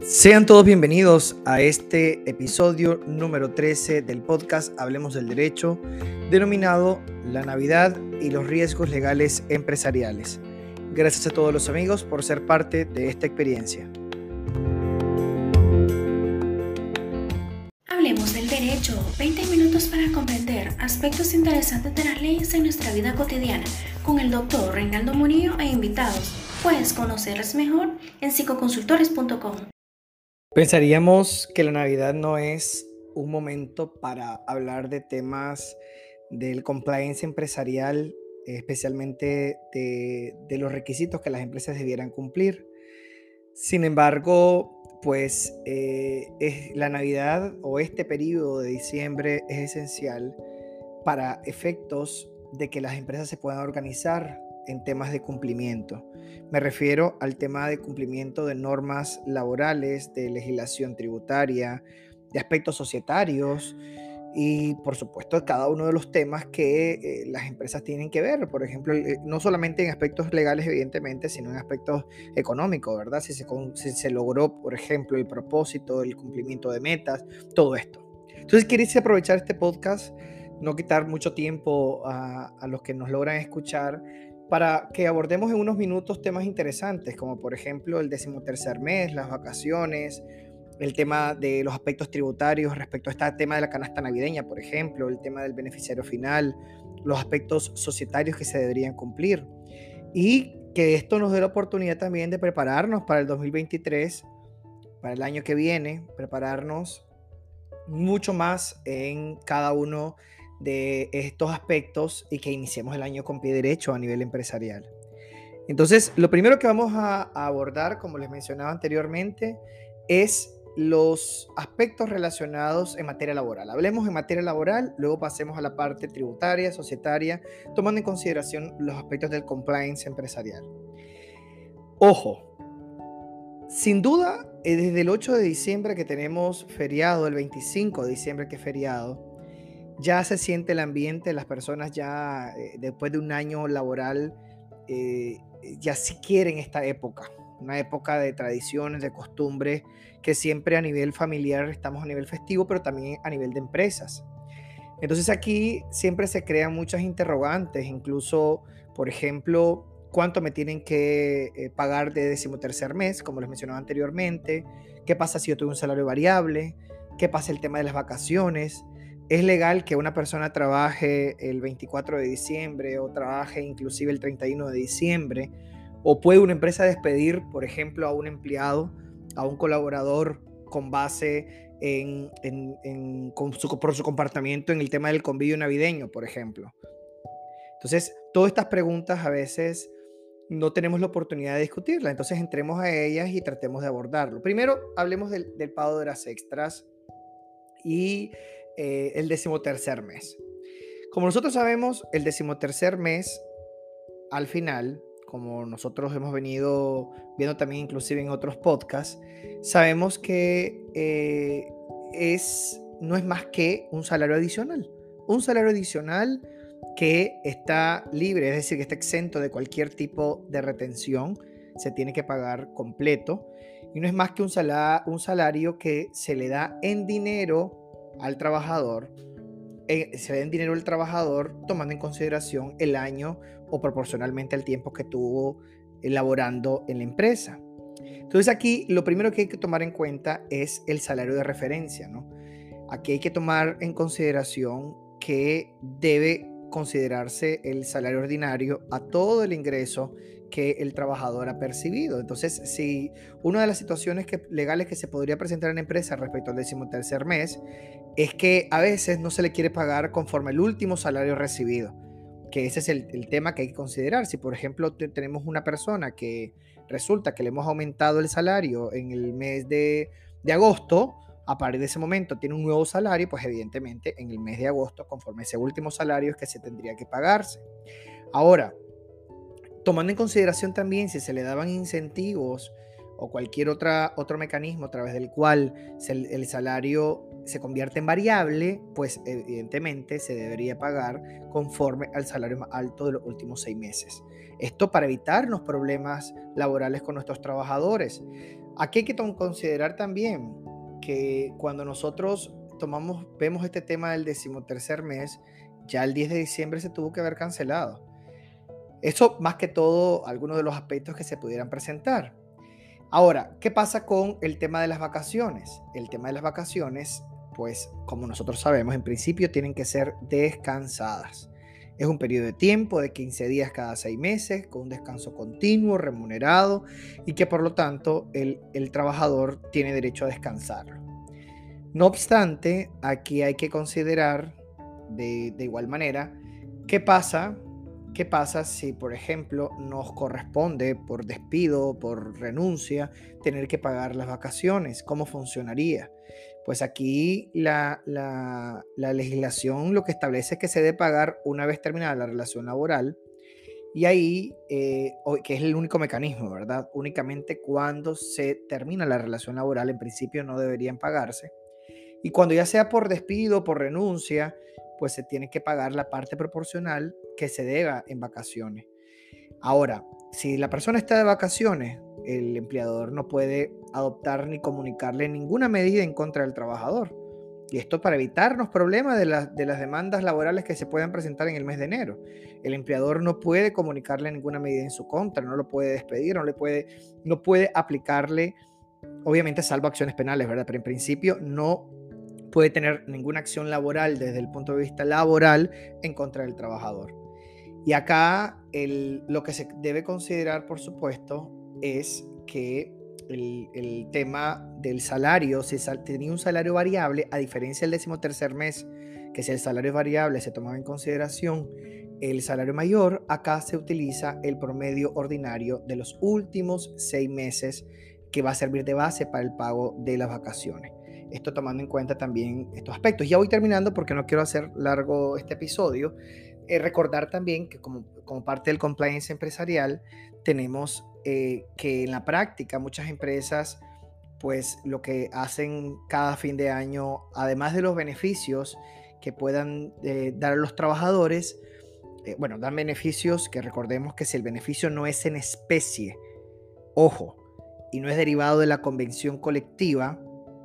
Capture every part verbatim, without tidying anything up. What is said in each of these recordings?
Sean todos bienvenidos a este episodio número trece del podcast Hablemos del Derecho, denominado La Navidad y los riesgos legales empresariales. Gracias a todos los amigos por ser parte de esta experiencia. Hablemos del derecho, veinte minutos para comprender aspectos interesantes de las leyes en nuestra vida cotidiana, con el doctor Reinaldo Murillo e invitados. Puedes conocerles mejor en psicoconsultores punto com. Pensaríamos que la Navidad no es un momento para hablar de temas del compliance empresarial, especialmente de, de los requisitos que las empresas debieran cumplir. Sin embargo, pues eh, es, la Navidad o este periodo de diciembre es esencial para efectos de que las empresas se puedan organizar en temas de cumplimiento. Me refiero al tema de cumplimiento de normas laborales, de legislación tributaria, de aspectos societarios y, por supuesto, cada uno de los temas que eh, las empresas tienen que ver. Por ejemplo, eh, no solamente en aspectos legales, evidentemente, sino en aspectos económicos, ¿verdad? Si se, si se logró, por ejemplo, el propósito, el cumplimiento de metas, todo esto. Entonces, quería aprovechar este podcast, no quitar mucho tiempo a, a los que nos logran escuchar, para que abordemos en unos minutos temas interesantes, como por ejemplo el decimotercer mes, las vacaciones, el tema de los aspectos tributarios respecto a este tema de la canasta navideña, por ejemplo, el tema del beneficiario final, los aspectos societarios que se deberían cumplir. Y que esto nos dé la oportunidad también de prepararnos para el dos mil veintitrés, para el año que viene, prepararnos mucho más en cada uno de estos aspectos y que iniciemos el año con pie derecho a nivel empresarial. Entonces, lo primero que vamos a, a abordar, como les mencionaba anteriormente, es los aspectos relacionados en materia laboral. Hablemos en materia laboral, luego pasemos a la parte tributaria, societaria, tomando en consideración los aspectos del compliance empresarial. Ojo, sin duda, desde el ocho de diciembre que tenemos feriado, el veinticinco de diciembre que es feriado, ya se siente el ambiente, las personas ya eh, después de un año laboral eh, ya sí quieren esta época, una época de tradiciones, de costumbres, que siempre a nivel familiar estamos a nivel festivo, pero también a nivel de empresas. Entonces aquí siempre se crean muchas interrogantes, incluso, por ejemplo, cuánto me tienen que eh, pagar de decimotercer mes, como les mencionaba anteriormente, qué pasa si yo tengo un salario variable, qué pasa el tema de las vacaciones. ¿Es legal que una persona trabaje el veinticuatro de diciembre o trabaje inclusive el treinta y uno de diciembre? ¿O puede una empresa despedir, por ejemplo, a un empleado, a un colaborador con base en, en, en, con su, por su comportamiento en el tema del convivio navideño, por ejemplo? Entonces, todas estas preguntas a veces no tenemos la oportunidad de discutirlas. Entonces, entremos a ellas y tratemos de abordarlo. Primero, hablemos del, del pago de horas extras y eh, el decimotercer mes. Como nosotros sabemos, el decimotercer mes, al final, como nosotros hemos venido viendo también inclusive en otros podcasts, sabemos que eh, es, no es más que un salario adicional. Un salario adicional que está libre, es decir, que está exento de cualquier tipo de retención, se tiene que pagar completo. Y no es más que un salario, un salario que se le da en dinero al trabajador, eh, se le da en dinero al trabajador tomando en consideración el año o proporcionalmente al tiempo que tuvo elaborando en la empresa. Entonces aquí lo primero que hay que tomar en cuenta es el salario de referencia, ¿no? Aquí hay que tomar en consideración que debe considerarse el salario ordinario a todo el ingreso que el trabajador ha percibido. Entonces, si una de las situaciones que, legales que se podría presentar en la empresa respecto al decimotercer mes es que a veces no se le quiere pagar conforme el último salario recibido, que ese es el, el tema que hay que considerar. Si, por ejemplo, te, tenemos una persona que resulta que le hemos aumentado el salario en el mes de, de agosto, a partir de ese momento tiene un nuevo salario, pues evidentemente en el mes de agosto, conforme ese último salario, es que se tendría que pagarse. Ahora, tomando en consideración también si se le daban incentivos o cualquier otra, otro mecanismo a través del cual se, el salario se convierte en variable, pues evidentemente se debería pagar conforme al salario más alto de los últimos seis meses. Esto para evitarnos problemas laborales con nuestros trabajadores. Aquí hay que considerar también que cuando nosotros tomamos, vemos este tema del decimotercer mes, ya el diez de diciembre se tuvo que haber cancelado. Eso más que todo, algunos de los aspectos que se pudieran presentar. Ahora, ¿qué pasa con el tema de las vacaciones? El tema de las vacaciones, pues como nosotros sabemos, en principio tienen que ser descansadas. Es un periodo de tiempo de quince días cada seis meses, con un descanso continuo, remunerado, y que por lo tanto el, el trabajador tiene derecho a descansarlo. No obstante, aquí hay que considerar de, de igual manera qué pasa, qué pasa si, por ejemplo, nos corresponde por despido, por renuncia, tener que pagar las vacaciones. ¿Cómo funcionaría? Pues aquí la, la, la legislación lo que establece es que se debe pagar una vez terminada la relación laboral, y ahí, eh, que es el único mecanismo, ¿verdad? Únicamente cuando se termina la relación laboral, en principio no deberían pagarse. Y cuando ya sea por despido, por renuncia, pues se tiene que pagar la parte proporcional que se deba en vacaciones. Ahora, si la persona está de vacaciones, el empleador no puede adoptar ni comunicarle ninguna medida en contra del trabajador. Y esto para evitarnos problemas de, la, de las demandas laborales que se puedan presentar en el mes de enero. El empleador no puede comunicarle ninguna medida en su contra, no lo puede despedir, no, le puede, no puede aplicarle, obviamente salvo acciones penales, ¿verdad? Pero en principio no puede tener ninguna acción laboral desde el punto de vista laboral en contra del trabajador. Y acá el, lo que se debe considerar, por supuesto, es que el, el tema del salario, si sal, tenía un salario variable, a diferencia del decimotercer mes, que si el salario variable se tomaba en consideración el salario mayor, acá se utiliza el promedio ordinario de los últimos seis meses, que va a servir de base para el pago de las vacaciones. Esto tomando en cuenta también estos aspectos. Ya voy terminando porque no quiero hacer largo este episodio. Eh, recordar también que como, como parte del compliance empresarial tenemos eh, que en la práctica muchas empresas pues lo que hacen cada fin de año, además de los beneficios que puedan eh, dar a los trabajadores, eh, bueno, dan beneficios que recordemos que si el beneficio no es en especie, ojo, y no es derivado de la convención colectiva,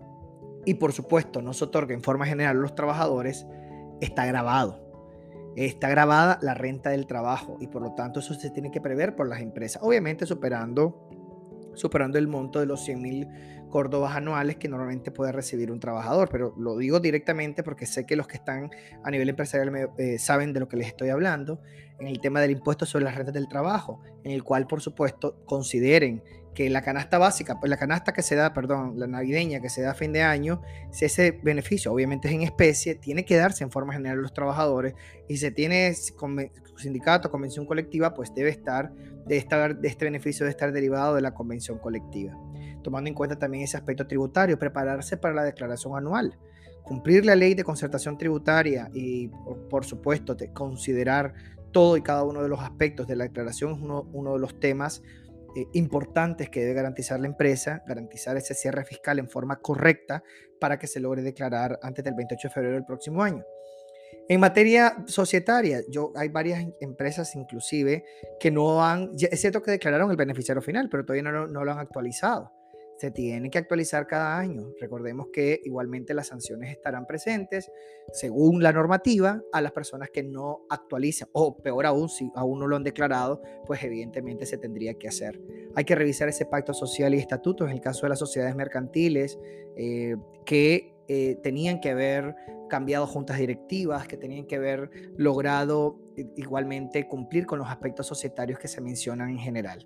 y por supuesto no se otorga en forma general a los trabajadores, está grabado. Está grabada la renta del trabajo y por lo tanto eso se tiene que prever por las empresas, obviamente superando, superando el monto de los cien mil córdobas anuales que normalmente puede recibir un trabajador, pero lo digo directamente porque sé que los que están a nivel empresarial me, eh, saben de lo que les estoy hablando, en el tema del impuesto sobre las rentas del trabajo, en el cual por supuesto consideren que la canasta básica, pues la canasta que se da, perdón, la navideña que se da a fin de año, si ese beneficio obviamente es en especie, tiene que darse en forma general a los trabajadores, y si se tiene sindicato, convención colectiva, pues debe estar, de estar, de este beneficio debe estar derivado de la convención colectiva. Tomando en cuenta también ese aspecto tributario, prepararse para la declaración anual, cumplir la ley de concertación tributaria y por, por supuesto considerar todo y cada uno de los aspectos de la declaración es uno, uno de los temas Eh, importantes que debe garantizar la empresa, garantizar ese cierre fiscal en forma correcta para que se logre declarar antes del veintiocho de febrero del próximo año. En materia societaria, yo, hay varias empresas inclusive que no han, es cierto que declararon el beneficiario final, pero todavía no, no lo han actualizado. Se tiene que actualizar cada año. Recordemos que igualmente las sanciones estarán presentes según la normativa a las personas que no actualizan, o peor aún, si aún no lo han declarado, pues evidentemente se tendría que hacer. Hay que revisar ese pacto social y estatutos en el caso de las sociedades mercantiles eh, que eh, tenían que haber cambiado juntas directivas, que tenían que haber logrado igualmente cumplir con los aspectos societarios que se mencionan en general.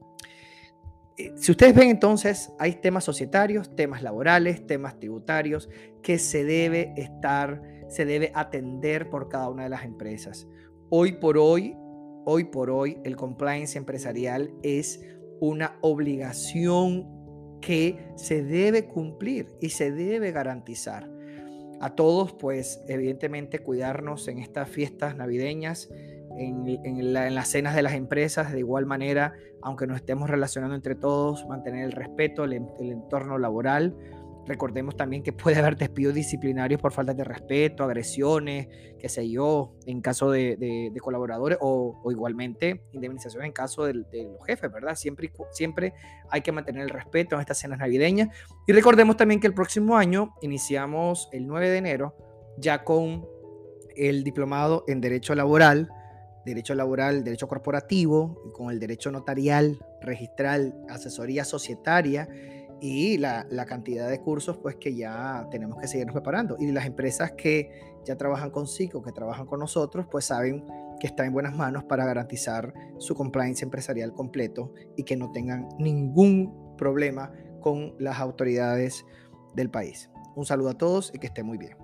Si ustedes ven, entonces hay temas societarios, temas laborales, temas tributarios que se debe estar, se debe atender por cada una de las empresas. Hoy por hoy, hoy por hoy, el compliance empresarial es una obligación que se debe cumplir y se debe garantizar. A todos, pues, evidentemente, cuidarnos en estas fiestas navideñas, en, en, la, en las cenas de las empresas, de igual manera, aunque nos estemos relacionando entre todos, mantener el respeto, el, el entorno laboral, Recordemos también que puede haber despidos disciplinarios por falta de respeto, agresiones, qué sé yo, en caso de, de, de colaboradores o, o igualmente indemnizaciones en caso de, de los jefes, ¿verdad? Siempre, siempre hay que mantener el respeto en estas cenas navideñas. Y recordemos también que el próximo año iniciamos el nueve de enero ya con el diplomado en Derecho Laboral, Derecho Laboral, Derecho Corporativo, con el Derecho Notarial, Registral, Asesoría Societaria y la, la cantidad de cursos pues que ya tenemos que seguirnos preparando. Y las empresas que ya trabajan con S I C O, que trabajan con nosotros, pues saben que está en buenas manos para garantizar su compliance empresarial completo y que no tengan ningún problema con las autoridades del país. Un saludo a todos y que estén muy bien.